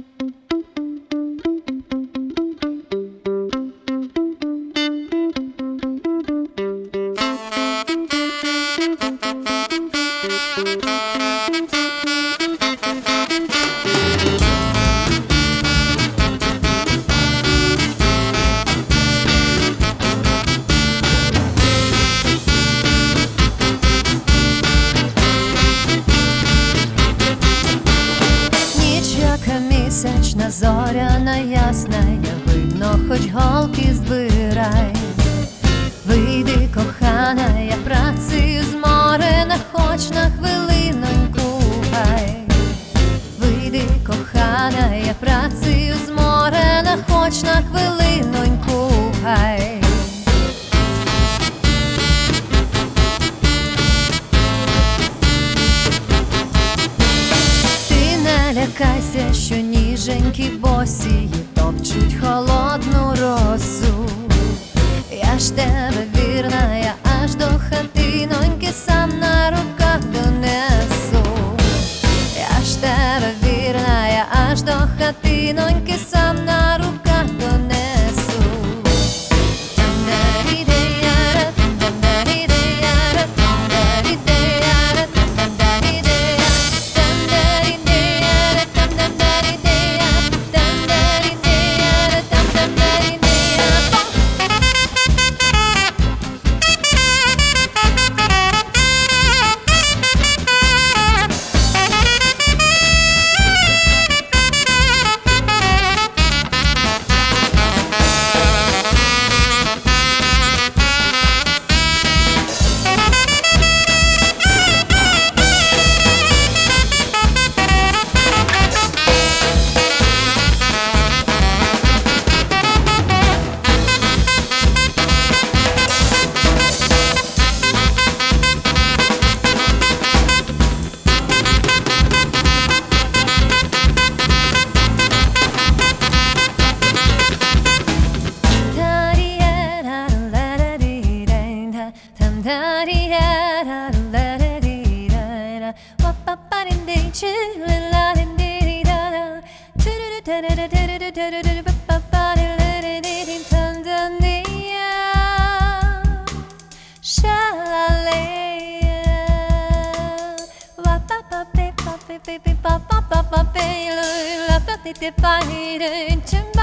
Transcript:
Місячна, зоряна, ясна, я видно, хоч голки збирай. Вийди, кохана, я працею зморена, хоч на хвилиноньку гай. Вийди, кохана, я працею зморена, хоч на хвилиноньку гай. Лякайся, що ніженькі босі топчуть холодну росу. Я ж тебе вірна, я аж до хатиноньки сам на руках донесу. Я ж тебе вірна, я аж до хатиноньки сам на руках донесу. Baby,